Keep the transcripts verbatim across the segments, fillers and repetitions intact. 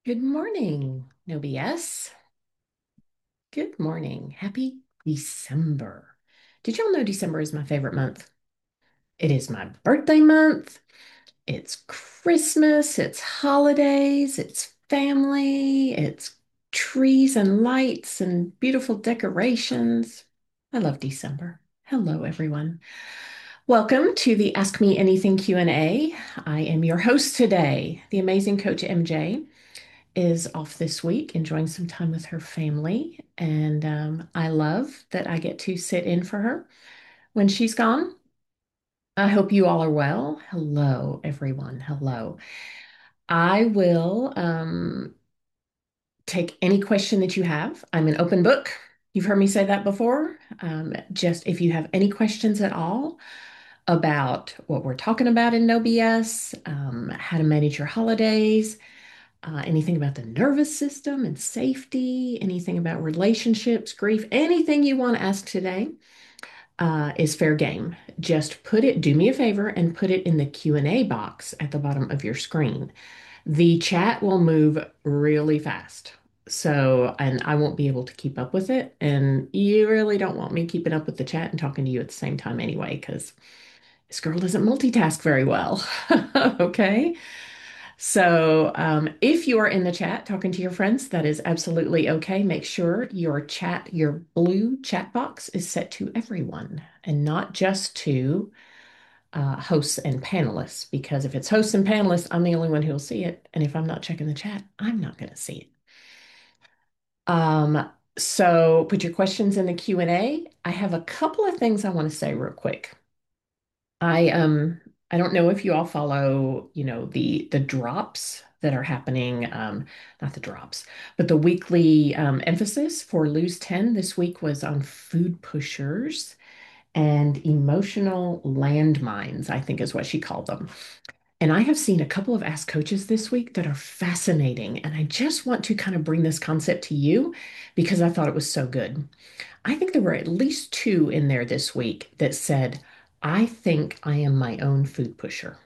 Good morning, no B S. Good morning. Happy December. Did y'all know December is my favorite month? It is my birthday month. It's Christmas, it's holidays, it's family, it's trees and lights and beautiful decorations. I love December. Hello, everyone. Welcome to the Ask Me Anything Q and A. I am your host today, the amazing Coach M J. Is off this week, enjoying some time with her family. And um, I love that I get to sit in for her when she's gone. I hope you all are well. Hello, everyone. Hello. I will um, take any question that you have. I'm an open book. You've heard me say that before. Um, just if you have any questions at all about what we're talking about in No B S, um, how to manage your holidays, uh, anything about the nervous system and safety, anything about relationships, grief, anything you want to ask today uh, is fair game. Just put it, do me a favor and put it in the Q and A box at the bottom of your screen. The chat will move really fast. So, and I won't be able to keep up with it. And you really don't want me keeping up with the chat and talking to you at the same time anyway, because this girl doesn't multitask very well. Okay. So, um, if you are in the chat talking to your friends, that is absolutely okay. Make sure your chat, your blue chat box is set to everyone and not just to uh, hosts and panelists. Because if it's hosts and panelists, I'm the only one who will see it. And if I'm not checking the chat, I'm not going to see it. Um, so put your questions in the Q and A. I have a couple of things I want to say real quick. I um I don't know if you all follow, you know, the the drops that are happening, um, not the drops, but the weekly um, emphasis for Lose ten this week was on food pushers and emotional landmines, I think is what she called them. And I have seen a couple of Ask Coaches this week that are fascinating. And I just want to kind of bring this concept to you because I thought it was so good. I think there were at least two in there this week that said, I think I am my own food pusher.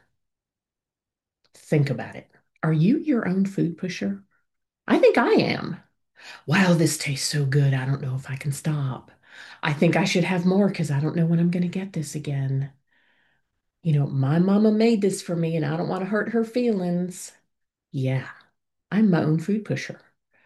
Think about it. Are you your own food pusher? I think I am. Wow, this tastes so good. I don't know if I can stop. I think I should have more because I don't know when I'm going to get this again. You know, my mama made this for me and I don't want to hurt her feelings. Yeah, I'm my own food pusher.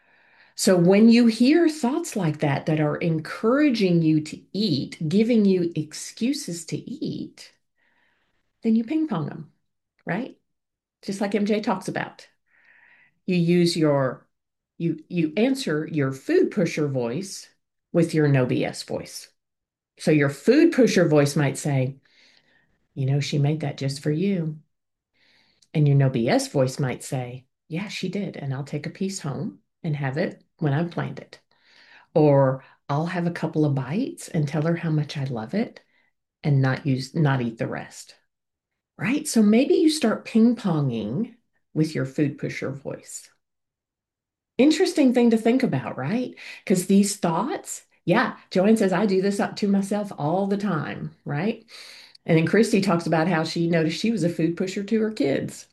So when you hear thoughts like that that are encouraging you to eat, giving you excuses to eat, then you ping pong them, right? Just like M J talks about. You use your you you answer your food pusher voice with your no B S voice. So your food pusher voice might say, you know, she made that just for you. And your no B S voice might say, yeah, she did. And I'll take a piece home and have it when I've planned it. Or I'll have a couple of bites and tell her how much I love it and not use not eat the rest. Right? So maybe you start ping-ponging with your food pusher voice. Interesting thing to think about, right? Because these thoughts, yeah, Joanne says I do this up to myself all the time, right? And then Christy talks about how she noticed she was a food pusher to her kids.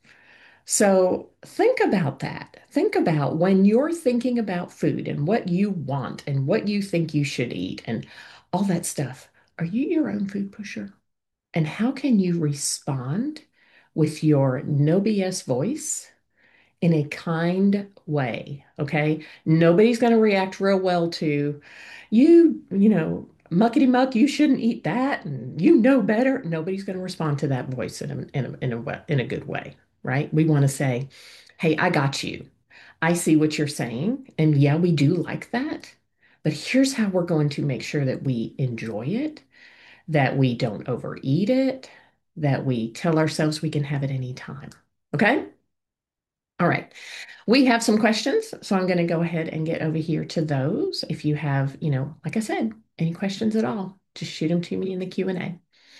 So think about that. Think about when you're thinking about food and what you want and what you think you should eat and all that stuff. Are you your own food pusher? And how can you respond with your no B S voice in a kind way? Okay. Nobody's going to react real well to you, you know, muckety muck, you shouldn't eat that. And you know better. Nobody's going to respond to that voice in a, in a, in a, wa- in a good way, right? We want to say, hey, I got you. I see what you're saying. And yeah, we do like that. But here's how we're going to make sure that we enjoy it, that we don't overeat it, that we tell ourselves we can have it anytime. Okay? All right. We have some questions, so I'm going to go ahead and get over here to those. If you have, you know, like I said, any questions at all, just shoot them to me in the Q and A.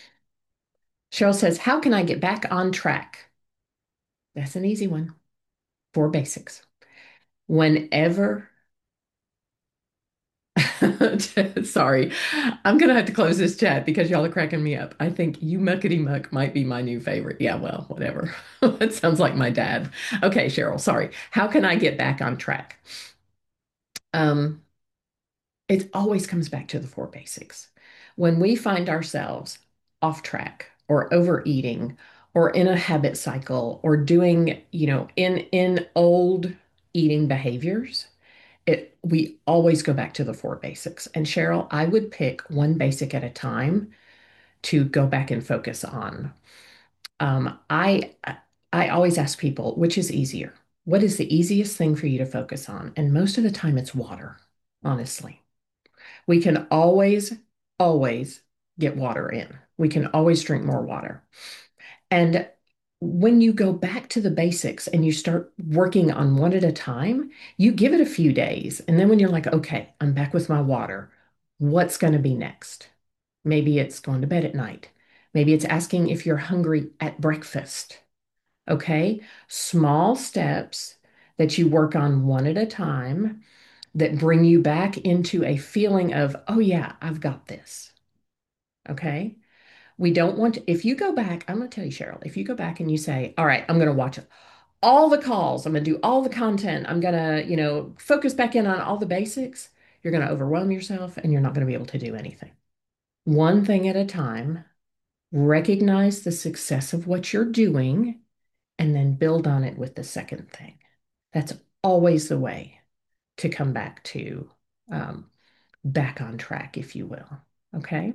Cheryl says, "How can I get back on track?" That's an easy one. Four basics. Whenever Sorry. I'm gonna have to close this chat because y'all are cracking me up. I think you muckety muck might be my new favorite. Yeah, well, whatever. It sounds like my dad. Okay, Cheryl, sorry. How can I get back on track? Um, it always comes back to the four basics. When we find ourselves off track or overeating or in a habit cycle or doing, you know, in in old eating behaviors, it we always go back to the four basics. And Cheryl, I would pick one basic at a time to go back and focus on. Um, I I always ask people, which is easier? What is the easiest thing for you to focus on? And most of the time it's water, honestly. We can always, always get water in. We can always drink more water. And when you go back to the basics and you start working on one at a time, you give it a few days. And then when you're like, okay, I'm back with my water, what's going to be next? Maybe it's going to bed at night. Maybe it's asking if you're hungry at breakfast. Okay. Small steps that you work on one at a time that bring you back into a feeling of, oh, yeah, I've got this. Okay. We don't want to, if you go back, I'm going to tell you, Cheryl, if you go back and you say, all right, I'm going to watch all the calls, I'm going to do all the content, I'm going to, you know, focus back in on all the basics, you're going to overwhelm yourself and you're not going to be able to do anything. One thing at a time, recognize the success of what you're doing and then build on it with the second thing. That's always the way to come back to um, back on track, if you will. Okay.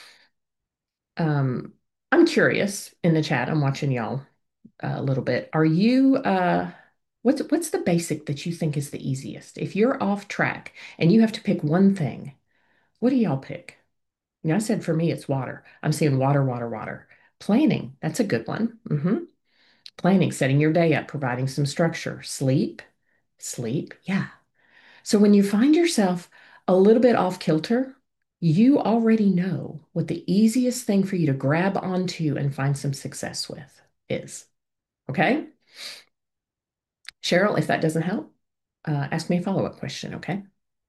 Um, I'm curious in the chat. I'm watching y'all uh, a little bit. Are you uh what's what's the basic that you think is the easiest? If you're off track and you have to pick one thing, what do y'all pick? You know, I said for me it's water. I'm seeing water, water, water. Planning, that's a good one. hmm Planning, setting your day up, providing some structure. Sleep, sleep. Yeah. So when you find yourself a little bit off kilter, you already know what the easiest thing for you to grab onto and find some success with is. Okay? Cheryl, if that doesn't help, uh, ask me a follow-up question, okay?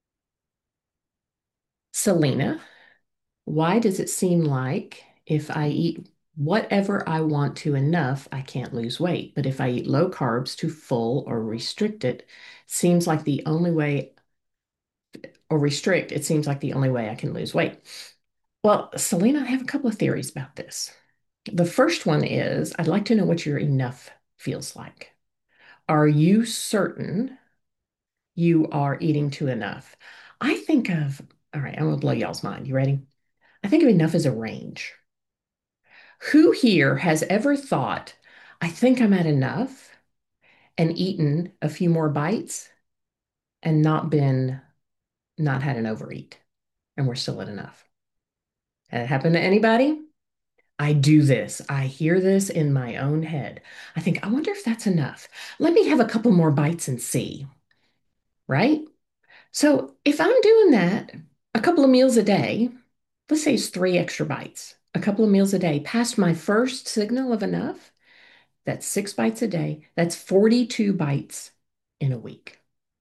Selena, why does it seem like if I eat whatever I want to enough, I can't lose weight? But if I eat low carbs to full or restrict it, seems like the only way, or restrict, it seems like the only way I can lose weight. Well, Selena, I have a couple of theories about this. The first one is I'd like to know what your enough feels like. Are you certain you are eating to enough? I think of, all right, I'm gonna blow y'all's mind. You ready? I think of enough as a range. Who here has ever thought, I think I'm at enough and eaten a few more bites and not been, not had an overeat and we're still at enough? Had it happen to anybody? I do this. I hear this in my own head. I think, I wonder if that's enough. Let me have a couple more bites and see, right? So if I'm doing that a couple of meals a day, let's say it's three extra bites, a couple of meals a day, past my first signal of enough, that's six bites a day. That's forty-two bites in a week.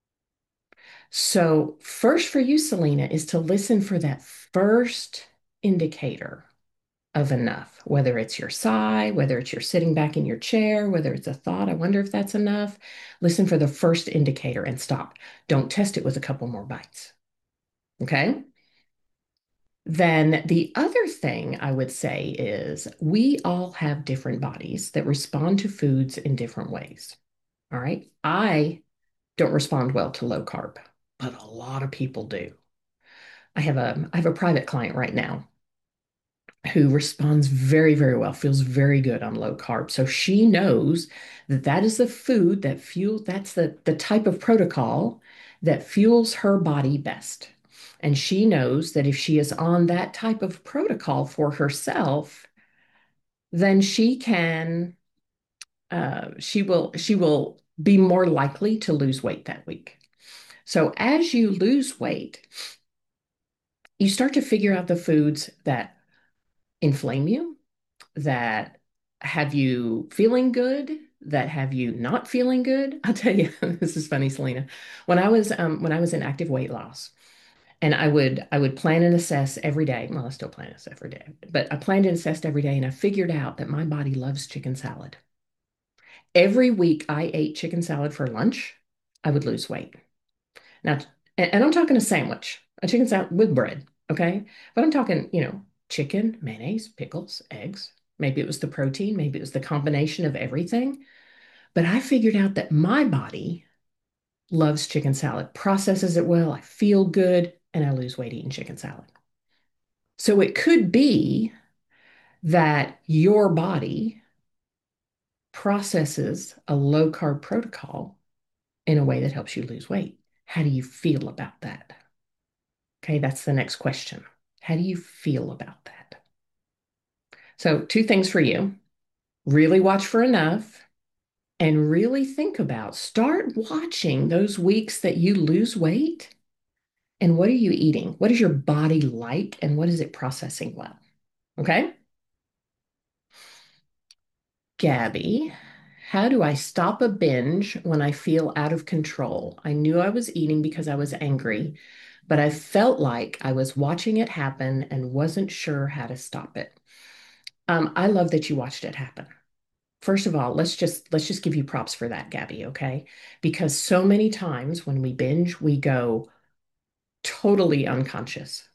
So, first for you, Selena, is to listen for that first indicator of enough, whether it's your sigh, whether it's you're sitting back in your chair, whether it's a thought, I wonder if that's enough. Listen for the first indicator and stop. Don't test it with a couple more bites. Okay. Then the other thing I would say is we all have different bodies that respond to foods in different ways. All right. I don't respond well to low carb, but a lot of people do. I have a I have a private client right now who responds very, very well, feels very good on low carb. So she knows that that is the food that fuels, that's the, the type of protocol that fuels her body best. And she knows that if she is on that type of protocol for herself, then she can, uh, she will, she will be more likely to lose weight that week. So as you lose weight, you start to figure out the foods that inflame you, that have you feeling good, that have you not feeling good. I'll tell you, this is funny, Selena. When I was um, when I was in active weight loss, And I would I would plan and assess every day. Well, I still plan and assess every day, but I planned and assessed every day, and I figured out that my body loves chicken salad. Every week I ate chicken salad for lunch, I would lose weight. Now, and, and I'm talking a sandwich, a chicken salad with bread, okay? But I'm talking, you know, chicken, mayonnaise, pickles, eggs. Maybe it was the protein, maybe it was the combination of everything. But I figured out that my body loves chicken salad, processes it well, I feel good, and I lose weight eating chicken salad. So it could be that your body processes a low carb protocol in a way that helps you lose weight. How do you feel about that? Okay, that's the next question. How do you feel about that? So, two things for you. Really watch for enough and really think about, start watching those weeks that you lose weight and what are you eating? What is your body like and what is it processing well? Okay. Gabby, how do I stop a binge when I feel out of control? I knew I was eating because I was angry, but I felt like I was watching it happen and wasn't sure how to stop it. Um, I love that you watched it happen. First of all, let's just let's just give you props for that, Gabby, okay? Because so many times when we binge, we go totally unconscious.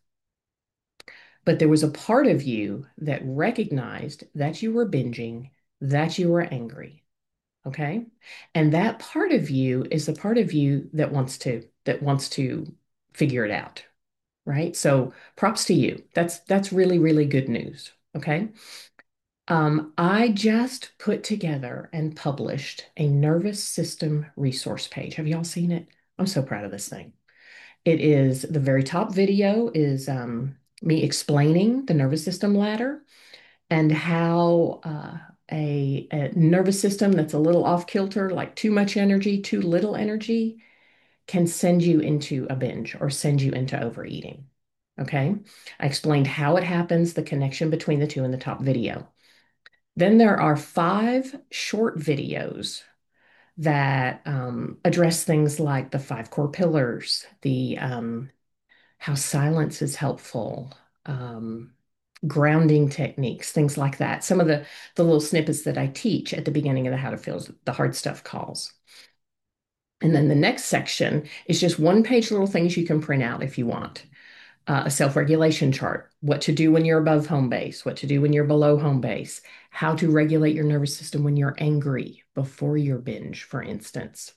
But there was a part of you that recognized that you were binging, that you were angry, okay? And that part of you is the part of you that wants to that wants to figure it out, right? So props to you. That's that's really, really good news, okay? Um, I just put together and published a nervous system resource page. Have y'all seen it? I'm so proud of this thing. It is the very top video is um, me explaining the nervous system ladder and how uh, a, a nervous system that's a little off kilter, like too much energy, too little energy, can send you into a binge or send you into overeating. Okay. I explained how it happens, the connection between the two in the top video. Then there are five short videos that um, address things like the five core pillars, the um, how silence is helpful, um, grounding techniques, things like that. Some of the the little snippets that I teach at the beginning of the How to Feel the Hard Stuff calls. And then the next section is just one page little things you can print out if you want. Uh, a self-regulation chart, what to do when you're above home base, what to do when you're below home base, how to regulate your nervous system when you're angry before your binge, for instance.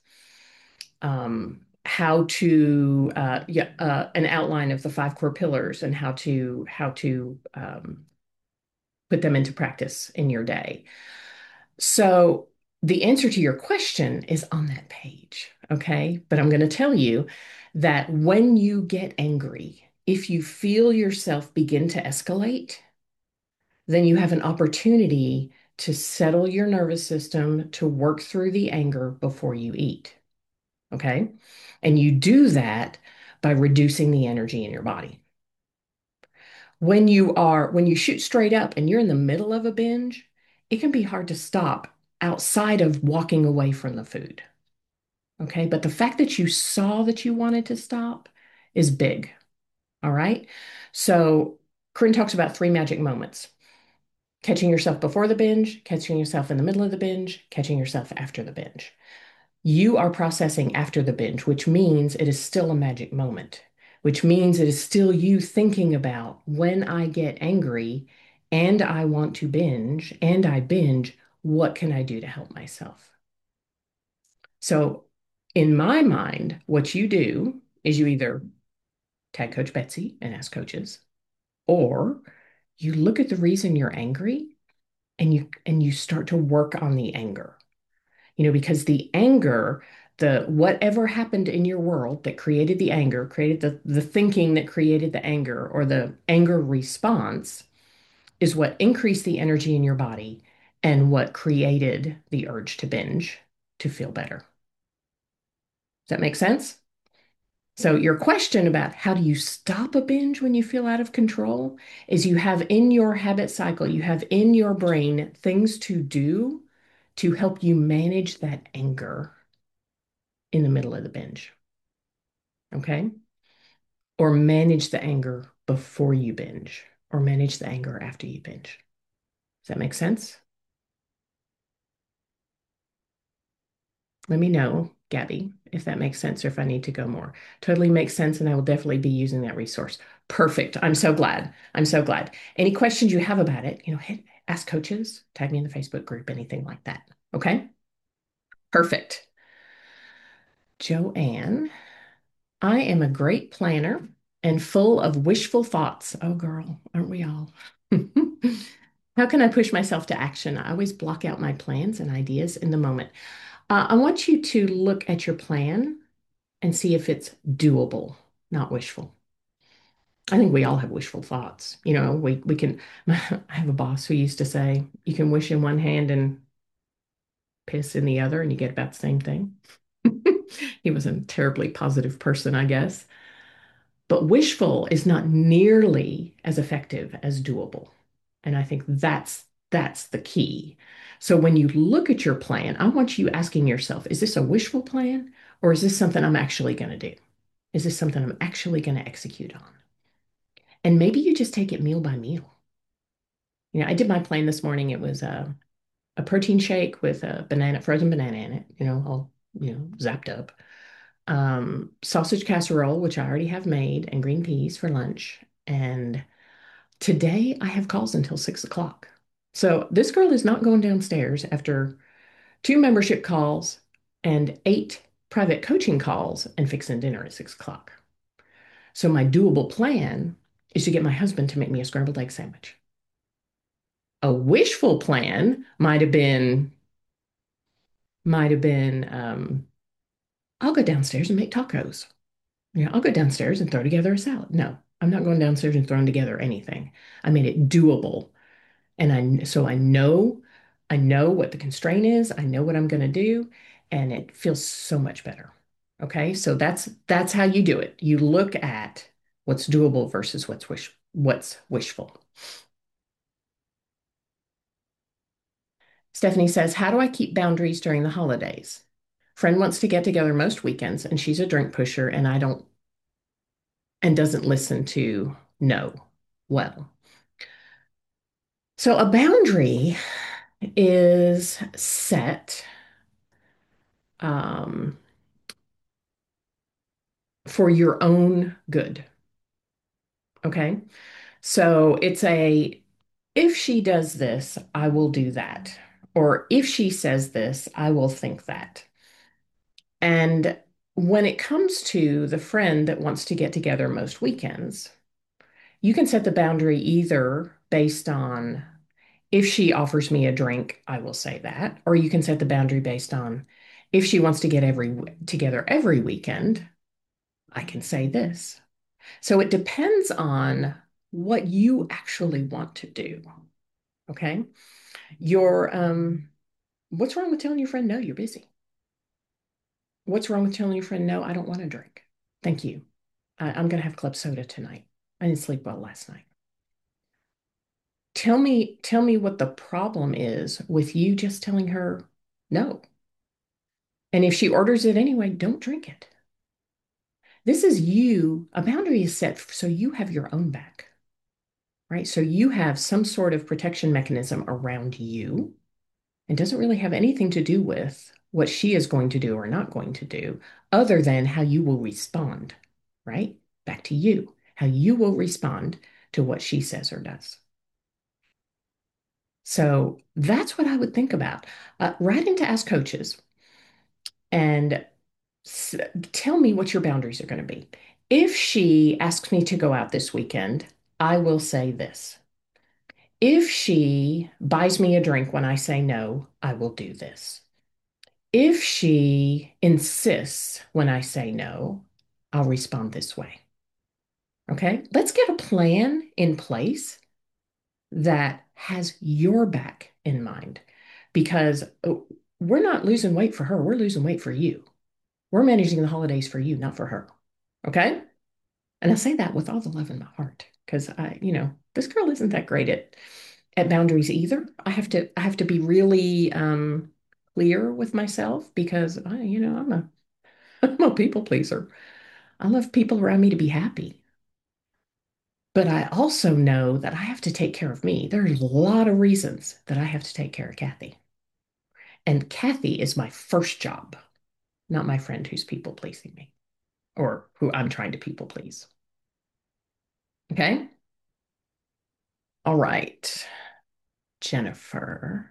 Um, how to uh, yeah, uh, an outline of the five core pillars and how to how to um, put them into practice in your day. So the answer to your question is on that page, okay? But I'm going to tell you that when you get angry, if you feel yourself begin to escalate, then you have an opportunity to settle your nervous system to work through the anger before you eat, okay? And you do that by reducing the energy in your body. When you are, when you shoot straight up and you're in the middle of a binge, it can be hard to stop outside of walking away from the food. Okay. But the fact that you saw that you wanted to stop is big. All right. So Corinne talks about three magic moments: catching yourself before the binge, catching yourself in the middle of the binge, catching yourself after the binge. You are processing after the binge, which means it is still a magic moment, which means it is still you thinking about when I get angry and I want to binge and I binge, what can I do to help myself? So, in my mind, what you do is you either tag Coach Betsy and ask coaches, or you look at the reason you're angry and you and you start to work on the anger. You know, because the anger, the whatever happened in your world that created the anger, created the, the thinking that created the anger or the anger response is what increased the energy in your body and what created the urge to binge to feel better. Does that make sense? So, your question about how do you stop a binge when you feel out of control is you have in your habit cycle, you have in your brain things to do to help you manage that anger in the middle of the binge. Okay. or manage the anger before you binge, or manage the anger after you binge. Does that make sense? Let me know, Gabby, if that makes sense or if I need to go more. Totally makes sense, and I will definitely be using that resource. Perfect. I'm so glad. I'm so glad. Any questions you have about it, you know, hit, ask coaches, tag me in the Facebook group, anything like that. Okay? Perfect. Joanne, I am a great planner and full of wishful thoughts. Oh, girl, aren't we all? How can I push myself to action? I always block out my plans and ideas in the moment. Uh, I want you to look at your plan and see if it's doable, not wishful. I think we all have wishful thoughts. You know, we we can. I have a boss who used to say, "You can wish in one hand and piss in the other, and you get about the same thing." He was a terribly positive person, I guess. But wishful is not nearly as effective as doable. And I think that's that's the key. So when you look at your plan, I want you asking yourself, is this a wishful plan or is this something I'm actually going to do? Is this something I'm actually going to execute on? And maybe you just take it meal by meal. You know, I did my plan this morning. It was a, a protein shake with a banana, frozen banana in it, you know, all, you know, zapped up. Um, sausage casserole, which I already have made, and green peas for lunch. And today I have calls until six o'clock. So this girl is not going downstairs after two membership calls and eight private coaching calls and fixing dinner at six o'clock. So my doable plan is to get my husband to make me a scrambled egg sandwich. A wishful plan might have been, might have been, um, I'll go downstairs and make tacos. Yeah, I'll go downstairs and throw together a salad. No, I'm not going downstairs and throwing together anything. I made it doable. And I, so I know, I know what the constraint is. I know what I'm going to do, and it feels so much better. Okay. So that's, that's how you do it. You look at what's doable versus what's wish, what's wishful. Stephanie says, how do I keep boundaries during the holidays? Friend wants to get together most weekends, and she's a drink pusher, and I don't, and doesn't listen to no well. So a boundary is set um, for your own good. Okay. So it's a, if she does this, I will do that. Or if she says this, I will think that. And when it comes to the friend that wants to get together most weekends, you can set the boundary either based on if she offers me a drink, I will say that, or you can set the boundary based on if she wants to get every together every weekend, I can say this. So it depends on what you actually want to do. Okay. Your um, what's wrong with telling your friend no, you're busy? What's wrong with telling your friend no, I don't want to drink? Thank you. I, I'm gonna have club soda tonight. I didn't sleep well last night. Tell me, tell me what the problem is with you just telling her no. And if she orders it anyway, don't drink it. This is you, a boundary is set so you have your own back, right? So you have some sort of protection mechanism around you. It doesn't really have anything to do with what she is going to do or not going to do, other than how you will respond, right? Back to you, how you will respond to what she says or does. So that's what I would think about. Uh, write into Ask Coaches and s- tell me what your boundaries are going to be. If she asks me to go out this weekend, I will say this. If she buys me a drink when I say no, I will do this. If she insists when I say no, I'll respond this way. Okay, let's get a plan in place that has your back in mind because uh, we're not losing weight for her, we're losing weight for you. We're managing the holidays for you, not for her. Okay. And I say that with all the love in my heart because I, you know, this girl isn't that great at at boundaries either. I have to I have to be really um clear with myself because I, you know, I'm a I'm a people pleaser. I love people around me to be happy. But I also know that I have to take care of me. There's a lot of reasons that I have to take care of Kathy. And Kathy is my first job, not my friend who's people pleasing me or who I'm trying to people please. Okay. All right. Jennifer.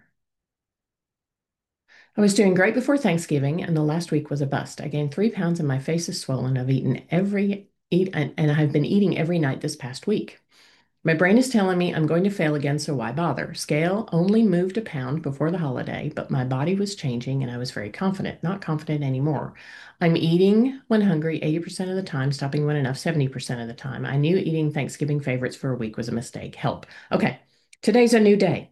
I was doing great before Thanksgiving, and the last week was a bust. I gained three pounds and my face is swollen. I've eaten every eat and, and I've been eating every night this past week. My brain is telling me I'm going to fail again, so why bother? Scale only moved a pound before the holiday, but my body was changing and I was very confident. Not confident anymore. I'm eating when hungry eighty percent of the time, stopping when enough seventy percent of the time. I knew eating Thanksgiving favorites for a week was a mistake. Help. Okay, today's a new day.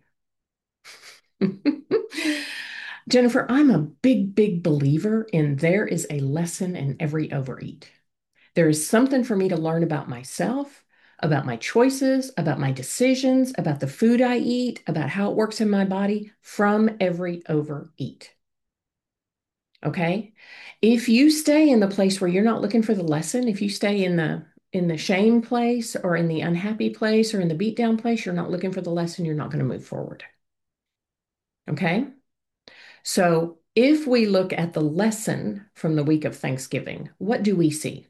Jennifer, I'm a big, big believer in there is a lesson in every overeat. There is something for me to learn about myself, about my choices, about my decisions, about the food I eat, about how it works in my body from every overeat. Okay? If you stay in the place where you're not looking for the lesson, if you stay in the in the shame place or in the unhappy place or in the beat down place, you're not looking for the lesson, you're not going to move forward. Okay? So, if we look at the lesson from the week of Thanksgiving, what do we see?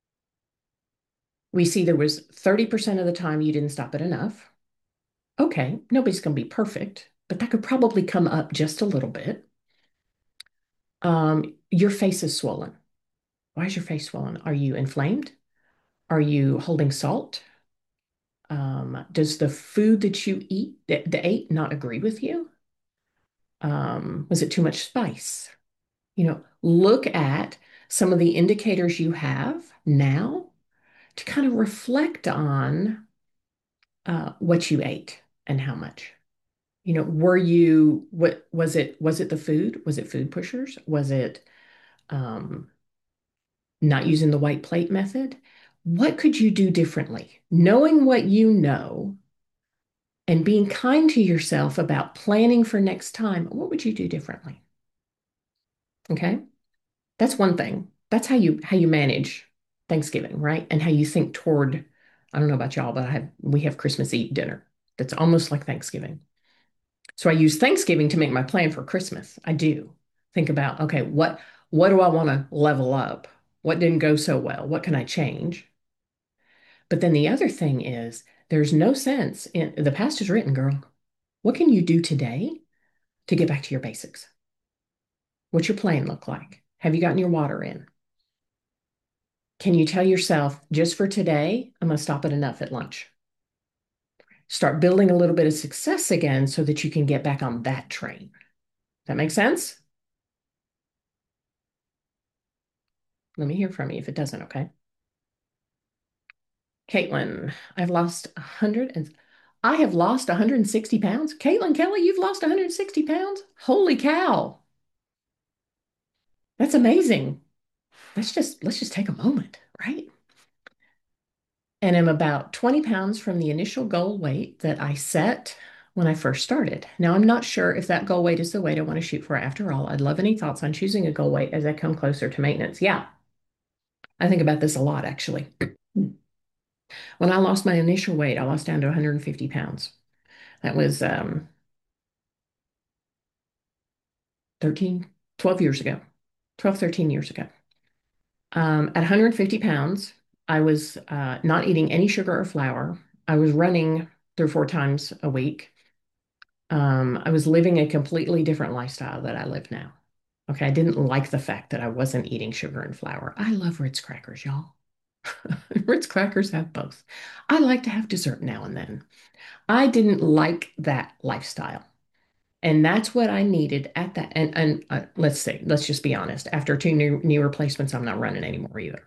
We see there was thirty percent of the time you didn't stop it enough. Okay, nobody's going to be perfect, but that could probably come up just a little bit. Um, your face is swollen. Why is your face swollen? Are you inflamed? Are you holding salt? Um, does the food that you eat, that, that ate, not agree with you? Um, was it too much spice? You know, look at some of the indicators you have now to kind of reflect on uh, what you ate and how much. You know, were you, what was it, was it the food? Was it food pushers? Was it um, not using the white plate method? What could you do differently? Knowing what you know and being kind to yourself about planning for next time, what would you do differently? Okay. That's one thing. That's how you how you manage Thanksgiving, right? And how you think toward, I don't know about y'all, but I have we have Christmas Eve dinner. That's almost like Thanksgiving. So I use Thanksgiving to make my plan for Christmas. I do think about, okay, what what do I want to level up? What didn't go so well? What can I change? But then the other thing is there's no sense in the past is written, girl. What can you do today to get back to your basics? What's your plan look like? Have you gotten your water in? Can you tell yourself, just for today, I'm going to stop at enough at lunch? Start building a little bit of success again so that you can get back on that train. That make sense? Let me hear from you if it doesn't, okay? Caitlin, I've lost a hundred and I have lost one hundred sixty pounds. Caitlin Kelly, you've lost one hundred sixty pounds? Holy cow. That's amazing. Let's just let's just take a moment, right? And I'm about twenty pounds from the initial goal weight that I set when I first started. Now, I'm not sure if that goal weight is the weight I want to shoot for after all. I'd love any thoughts on choosing a goal weight as I come closer to maintenance. Yeah, I think about this a lot, actually. When I lost my initial weight, I lost down to one hundred fifty pounds. That was um, thirteen, twelve years ago, twelve, thirteen years ago. Um, at one hundred fifty pounds, I was uh, not eating any sugar or flour. I was running three or four times a week. Um, I was living a completely different lifestyle that I live now. Okay, I didn't like the fact that I wasn't eating sugar and flour. I love Ritz crackers, y'all. Ritz crackers have both. I like to have dessert now and then. I didn't like that lifestyle. And that's what I needed at that. And, and uh, let's say, let's just be honest. After two new knee replacements, I'm not running anymore either.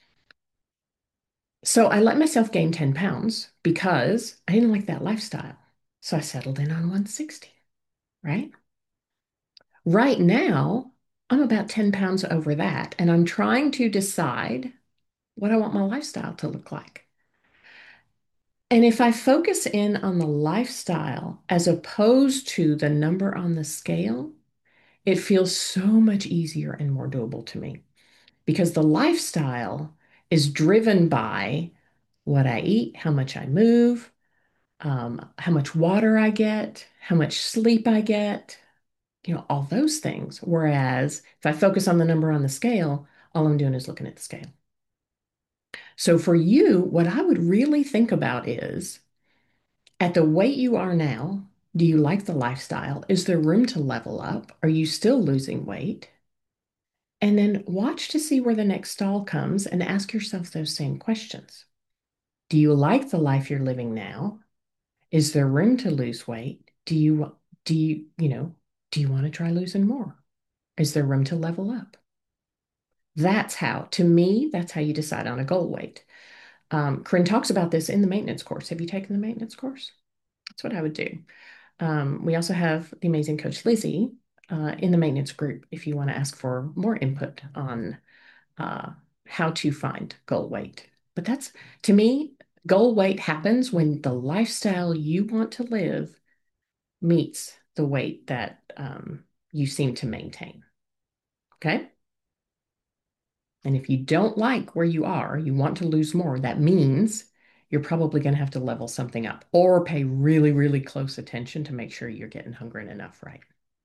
So I let myself gain ten pounds because I didn't like that lifestyle. So I settled in on one hundred sixty, right? Right now, I'm about ten pounds over that, and I'm trying to decide what I want my lifestyle to look like. And if I focus in on the lifestyle as opposed to the number on the scale, it feels so much easier and more doable to me because the lifestyle is driven by what I eat, how much I move, um, how much water I get, how much sleep I get, you know, all those things. Whereas if I focus on the number on the scale, all I'm doing is looking at the scale. So for you, what I would really think about is at the weight you are now, do you like the lifestyle? Is there room to level up? Are you still losing weight? And then watch to see where the next stall comes and ask yourself those same questions. Do you like the life you're living now? Is there room to lose weight? Do you do you, you know, do you want to try losing more? Is there room to level up? That's how, to me, that's how you decide on a goal weight. Um, Corinne talks about this in the maintenance course. Have you taken the maintenance course? That's what I would do. Um, we also have the amazing Coach Lizzie uh, in the maintenance group if you want to ask for more input on uh, how to find goal weight. But that's, to me, goal weight happens when the lifestyle you want to live meets the weight that um, you seem to maintain. Okay. And if you don't like where you are, you want to lose more, that means you're probably going to have to level something up or pay really, really close attention to make sure you're getting hungry enough, right?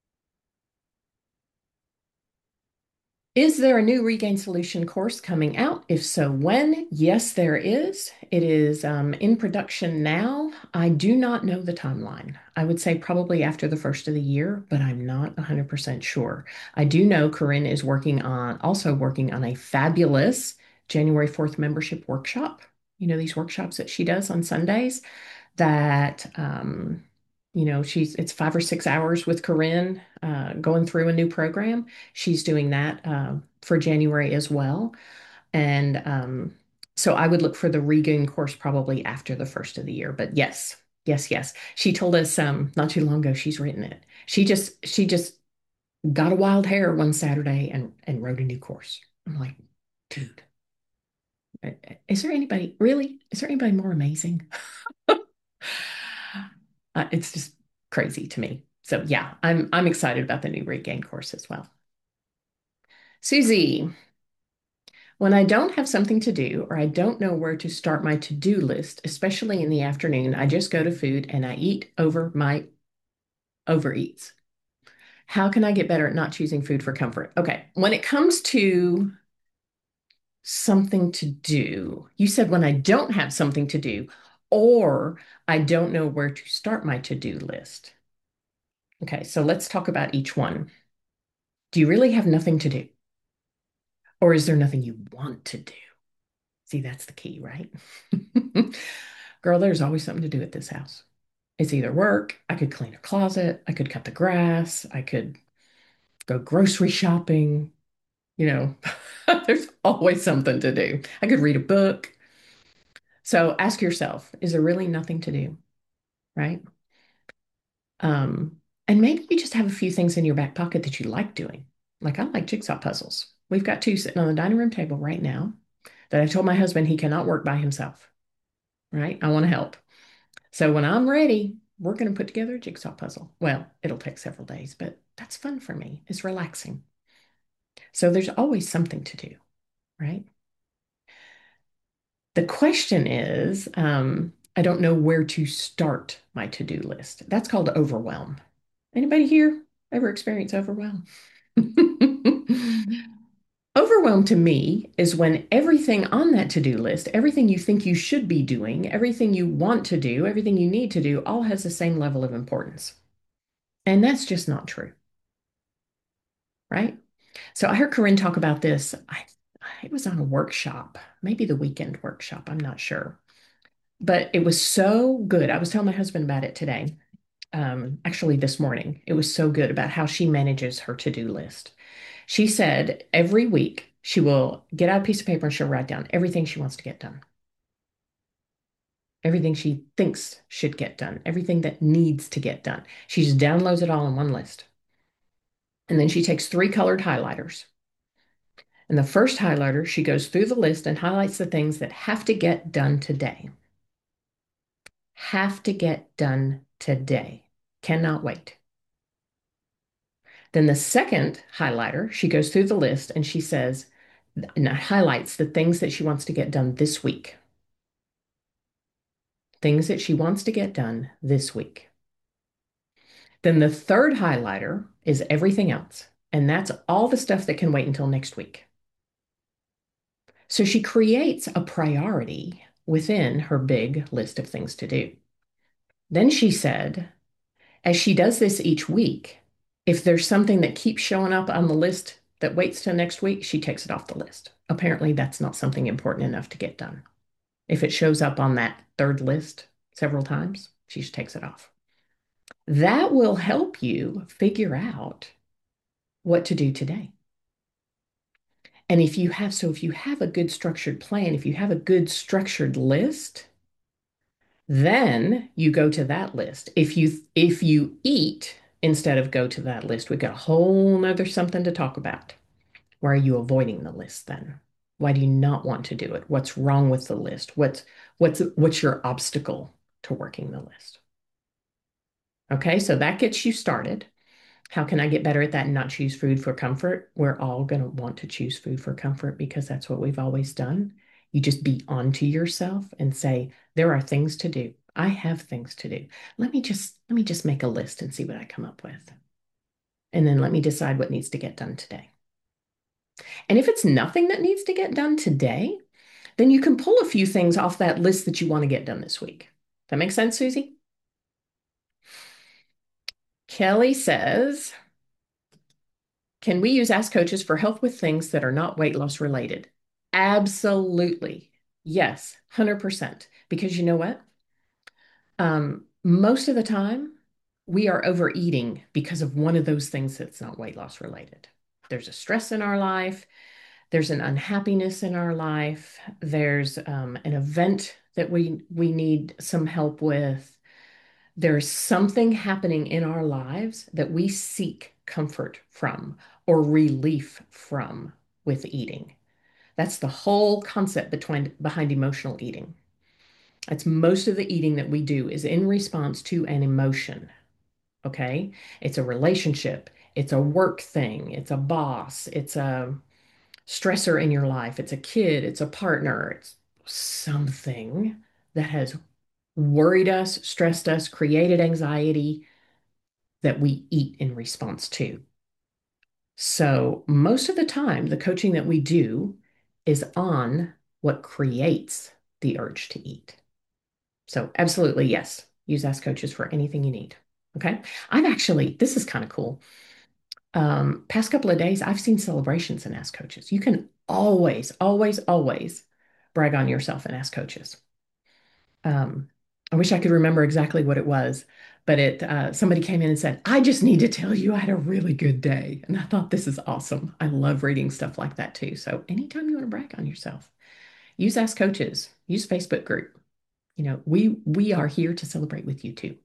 Is there a new Regain Solution course coming out? If so, when? Yes, there is. It is um, in production now. I do not know the timeline. I would say probably after the first of the year, but I'm not one hundred percent sure. I do know Corinne is working on, also working on a fabulous January fourth membership workshop. You know, these workshops that she does on Sundays that um, you know, she's it's five or six hours with Corinne uh, going through a new program. She's doing that uh, for January as well. And um, so I would look for the Regain course probably after the first of the year. But yes, yes, yes. She told us um, not too long ago she's written it. She just she just got a wild hair one Saturday and and wrote a new course. I'm like, dude, is there anybody really? Is there anybody more amazing? Uh, it's just crazy to me. So yeah, I'm I'm excited about the new Regain course as well. Susie, when I don't have something to do or I don't know where to start my to-do list, especially in the afternoon, I just go to food and I eat over my overeats. How can I get better at not choosing food for comfort? Okay, when it comes to something to do, you said when I don't have something to do or I don't know where to start my to-do list. Okay, so let's talk about each one. Do you really have nothing to do? Or is there nothing you want to do? See, that's the key, right? Girl, there's always something to do at this house. It's either work, I could clean a closet, I could cut the grass, I could go grocery shopping. You know, there's always something to do. I could read a book. So ask yourself, is there really nothing to do? Right? Um, and maybe you just have a few things in your back pocket that you like doing. Like I like jigsaw puzzles. We've got two sitting on the dining room table right now that I told my husband he cannot work by himself, right? I want to help. So when I'm ready, we're going to put together a jigsaw puzzle. Well, it'll take several days, but that's fun for me. It's relaxing. So there's always something to do, right? The question is, um, I don't know where to start my to-do list. That's called overwhelm. Anybody here ever experience overwhelm? Overwhelm to me is when everything on that to-do list, everything you think you should be doing, everything you want to do, everything you need to do, all has the same level of importance. And that's just not true, right? So I heard Corinne talk about this. I, it was on a workshop, maybe the weekend workshop, I'm not sure. But it was so good. I was telling my husband about it today, um, actually this morning. It was so good about how she manages her to-do list. She said every week she will get out a piece of paper and she'll write down everything she wants to get done, everything she thinks should get done, everything that needs to get done. She just downloads it all in one list. And then she takes three colored highlighters. And the first highlighter, she goes through the list and highlights the things that have to get done today. Have to get done today. Cannot wait. Then the second highlighter, she goes through the list and she says, and highlights the things that she wants to get done this week. things that she wants to get done this week. Then the third highlighter is everything else. And that's all the stuff that can wait until next week. So she creates a priority within her big list of things to do. Then she said, as she does this each week, if there's something that keeps showing up on the list that waits till next week, she takes it off the list. Apparently, that's not something important enough to get done. If it shows up on that third list several times, she just takes it off. That will help you figure out what to do today. And if you have, so if you have a good structured plan, if you have a good structured list, then you go to that list. If you if you eat instead of go to that list, we've got a whole nother something to talk about. Why are you avoiding the list then? Why do you not want to do it? What's wrong with the list? What's what's what's your obstacle to working the list? Okay, so that gets you started. How can I get better at that and not choose food for comfort? We're all going to want to choose food for comfort because that's what we've always done. You just be onto yourself and say, there are things to do. I have things to do. Let me just let me just make a list and see what I come up with. And then let me decide what needs to get done today. And if it's nothing that needs to get done today, then you can pull a few things off that list that you want to get done this week. That makes sense, Susie? Kelly says, can we use Ask Coaches for help with things that are not weight loss related? Absolutely. Yes, one hundred percent. Because you know what? Um, most of the time, we are overeating because of one of those things that's not weight loss related. There's a stress in our life, there's an unhappiness in our life, there's um, an event that we we need some help with. There's something happening in our lives that we seek comfort from or relief from with eating. That's the whole concept between, behind emotional eating. That's most of the eating that we do is in response to an emotion. Okay. It's a relationship, it's a work thing, it's a boss, it's a stressor in your life, it's a kid, it's a partner, it's something that has worried us, stressed us, created anxiety that we eat in response to. So, most of the time, the coaching that we do is on what creates the urge to eat. So, absolutely, yes, use Ask Coaches for anything you need. Okay. I've actually, this is kind of cool. Um, past couple of days, I've seen celebrations in Ask Coaches. You can always, always, always brag on yourself and Ask Coaches. Um, I wish I could remember exactly what it was, but it uh, somebody came in and said, I just need to tell you I had a really good day. And I thought this is awesome. I love reading stuff like that too. So anytime you want to brag on yourself, use Ask Coaches, use Facebook group. You know, we we are here to celebrate with you too.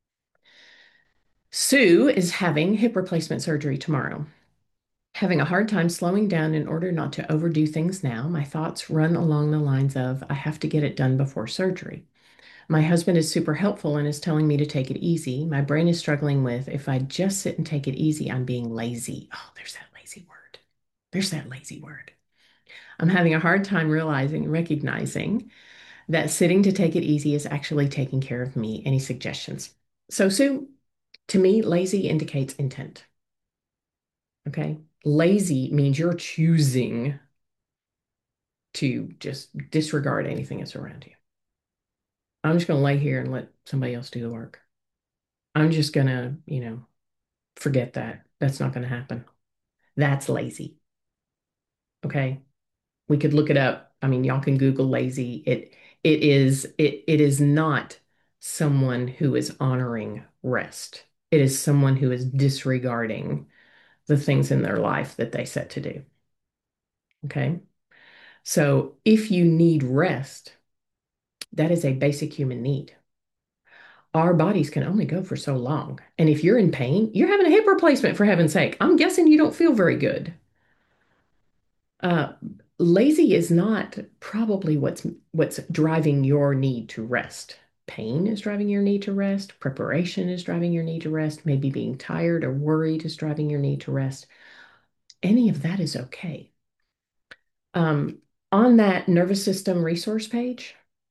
Sue is having hip replacement surgery tomorrow. Having a hard time slowing down in order not to overdo things now. My thoughts run along the lines of, I have to get it done before surgery. My husband is super helpful and is telling me to take it easy. My brain is struggling with, if I just sit and take it easy, I'm being lazy. Oh, there's that lazy word. There's that lazy word. I'm having a hard time realizing, recognizing that sitting to take it easy is actually taking care of me. Any suggestions? So, Sue, to me, lazy indicates intent. Okay. Lazy means you're choosing to just disregard anything that's around you. I'm just going to lay here and let somebody else do the work. I'm just going to, you know, forget that. That's not going to happen. That's lazy. Okay. We could look it up. I mean, y'all can Google lazy. It it is it it is not someone who is honoring rest. It is someone who is disregarding the things in their life that they set to do. Okay. So if you need rest, that is a basic human need. Our bodies can only go for so long. And if you're in pain, you're having a hip replacement for heaven's sake. I'm guessing you don't feel very good. Uh, Lazy is not probably what's what's driving your need to rest. Pain is driving your need to rest. Preparation is driving your need to rest. Maybe being tired or worried is driving your need to rest. Any of that is okay. Um, on that nervous system resource page,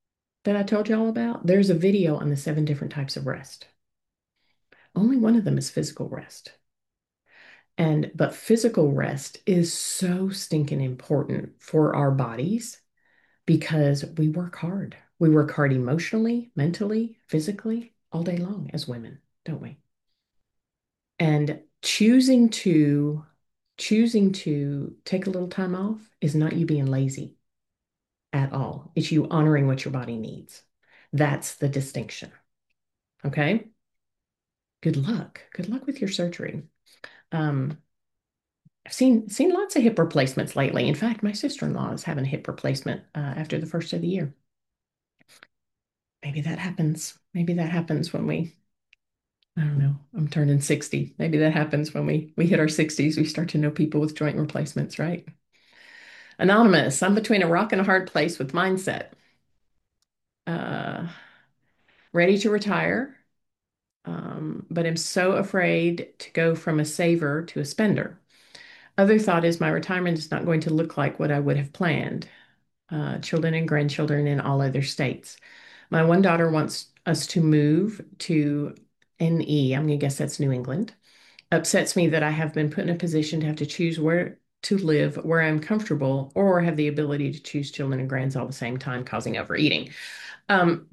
that I told you all about, there's a video on the seven different types of rest. Only one of them is physical rest. And but physical rest is so stinking important for our bodies because we work hard. We work hard emotionally, mentally, physically, all day long as women, don't we? And choosing to choosing to take a little time off is not you being lazy at all. It's you honoring what your body needs. That's the distinction. Okay? Good luck. Good luck with your surgery. Um, I've seen seen lots of hip replacements lately. In fact, my sister-in-law is having a hip replacement uh, after the first of the year. Maybe that happens. Maybe that happens when we, I don't know, I'm turning sixty. Maybe that happens when we we hit our sixties. We start to know people with joint replacements, right? Anonymous, I'm between a rock and a hard place with mindset. Uh, ready to retire, um, but am so afraid to go from a saver to a spender. Other thought is my retirement is not going to look like what I would have planned. Uh, children and grandchildren in all other states. My one daughter wants us to move to N E. I'm going to guess that's New England. Upsets me that I have been put in a position to have to choose where to live, where I'm comfortable, or have the ability to choose children and grands all at the same time, causing overeating. Um,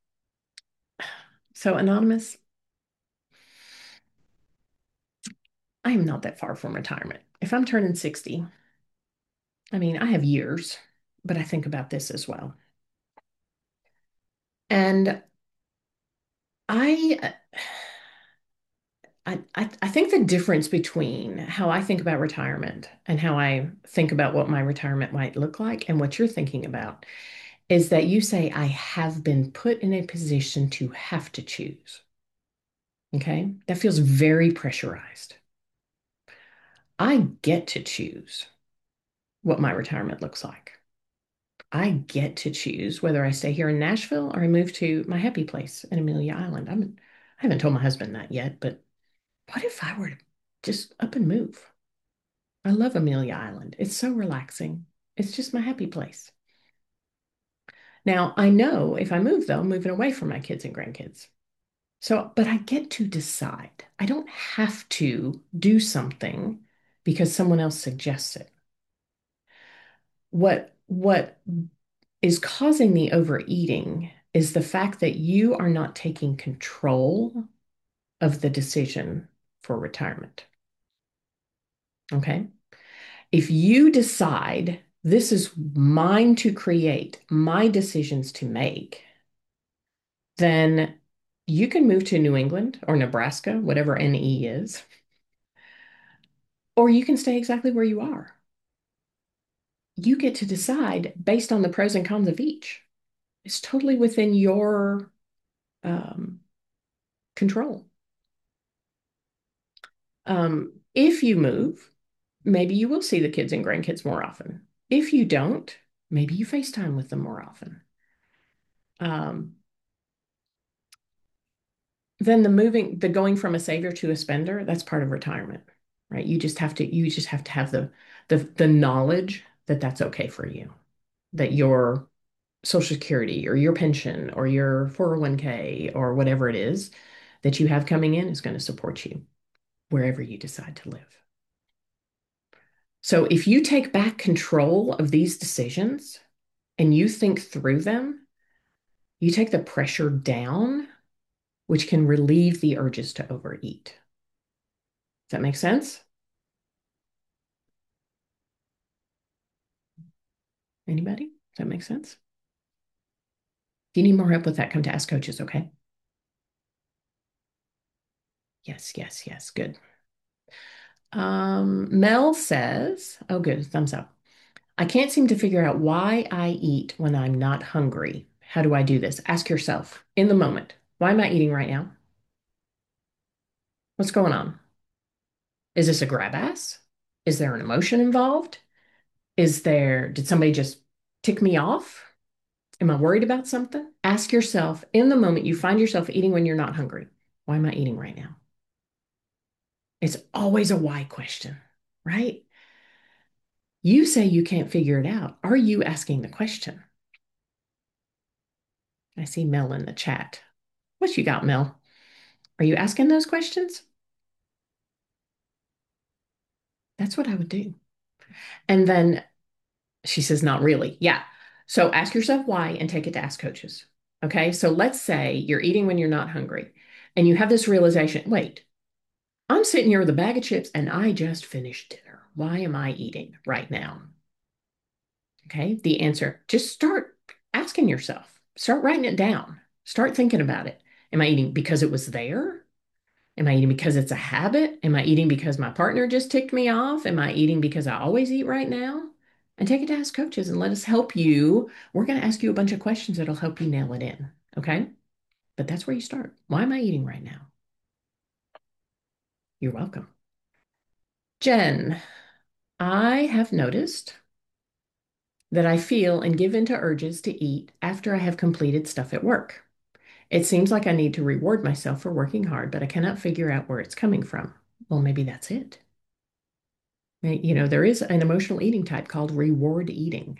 so, Anonymous, I am not that far from retirement. If I'm turning sixty, I mean, I have years, but I think about this as well. And I, I, I I think the difference between how I think about retirement and how I think about what my retirement might look like and what you're thinking about is that you say, I have been put in a position to have to choose. Okay. That feels very pressurized. I get to choose what my retirement looks like. I get to choose whether I stay here in Nashville or I move to my happy place in Amelia Island. I'm, I haven't told my husband that yet, but what if I were to just up and move? I love Amelia Island. It's so relaxing. It's just my happy place. Now, I know if I move, though, I'm moving away from my kids and grandkids. So, but I get to decide. I don't have to do something because someone else suggests it. What what is causing the overeating is the fact that you are not taking control of the decision for retirement. Okay? If you decide this is mine to create, my decisions to make, then you can move to New England or Nebraska, whatever N E is, or you can stay exactly where you are. You get to decide based on the pros and cons of each. It's totally within your um, control. Um, if you move, maybe you will see the kids and grandkids more often. If you don't, maybe you FaceTime with them more often. Um, then the moving, the going from a saver to a spender, that's part of retirement, right? You just have to, you just have to have the the the knowledge that that's okay for you, that your Social Security or your pension or your four oh one k or whatever it is that you have coming in is going to support you wherever you decide to live. So if you take back control of these decisions and you think through them, you take the pressure down, which can relieve the urges to overeat. Does that make sense? Anybody? Does that make sense? If you need more help with that, come to Ask Coaches, okay? Yes, yes, yes. Good. Um, Mel says, oh, good. Thumbs up. I can't seem to figure out why I eat when I'm not hungry. How do I do this? Ask yourself in the moment, why am I eating right now? What's going on? Is this a grab ass? Is there an emotion involved? Is there, did somebody just tick me off? Am I worried about something? Ask yourself in the moment you find yourself eating when you're not hungry. Why am I eating right now? It's always a why question, right? You say you can't figure it out. Are you asking the question? I see Mel in the chat. What you got, Mel? Are you asking those questions? That's what I would do. And then she says, not really. Yeah. So ask yourself why and take it to ask coaches. Okay. So let's say you're eating when you're not hungry and you have this realization, wait, I'm sitting here with a bag of chips and I just finished dinner. Why am I eating right now? Okay. The answer, just start asking yourself, start writing it down, start thinking about it. Am I eating because it was there? Am I eating because it's a habit? Am I eating because my partner just ticked me off? Am I eating because I always eat right now? And take it to Ask Coaches and let us help you. We're going to ask you a bunch of questions that'll help you nail it in. Okay. But that's where you start. Why am I eating right now? You're welcome. Jen, I have noticed that I feel and give into urges to eat after I have completed stuff at work. It seems like I need to reward myself for working hard, but I cannot figure out where it's coming from. Well, maybe that's it. You know, there is an emotional eating type called reward eating.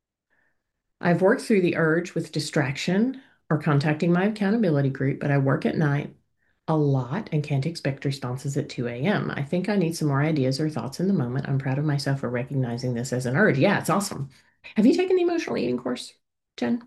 I've worked through the urge with distraction or contacting my accountability group, but I work at night a lot and can't expect responses at two a m. I think I need some more ideas or thoughts in the moment. I'm proud of myself for recognizing this as an urge. Yeah, it's awesome. Have you taken the emotional eating course, Jen?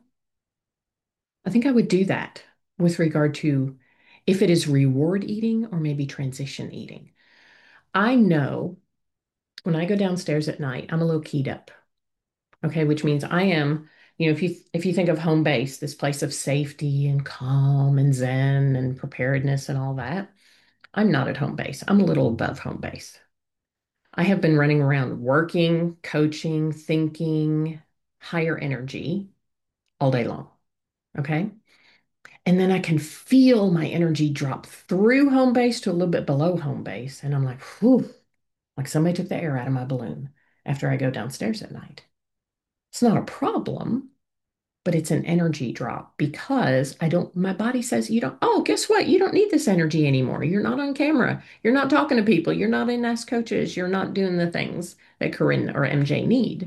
I think I would do that with regard to if it is reward eating or maybe transition eating. I know when I go downstairs at night, I'm a little keyed up. Okay, which means I am, you know, if you if you think of home base, this place of safety and calm and zen and preparedness and all that, I'm not at home base. I'm a little above home base. I have been running around working, coaching, thinking, higher energy all day long. Okay. And then I can feel my energy drop through home base to a little bit below home base. And I'm like, whew, like somebody took the air out of my balloon after I go downstairs at night. It's not a problem, but it's an energy drop because I don't, my body says, you don't, oh, guess what? You don't need this energy anymore. You're not on camera. You're not talking to people. You're not in Ask Coaches. You're not doing the things that Corinne or M J need.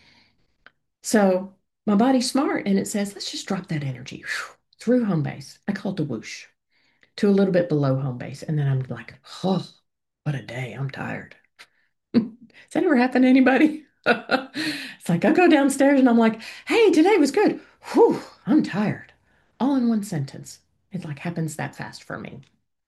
So my body's smart and it says, let's just drop that energy whew, through home base. I call it the whoosh to a little bit below home base. And then I'm like, oh, what a day. I'm tired. Does that ever happen to anybody? It's like I go downstairs and I'm like, hey, today was good. Whew, I'm tired. All in one sentence. It like happens that fast for me.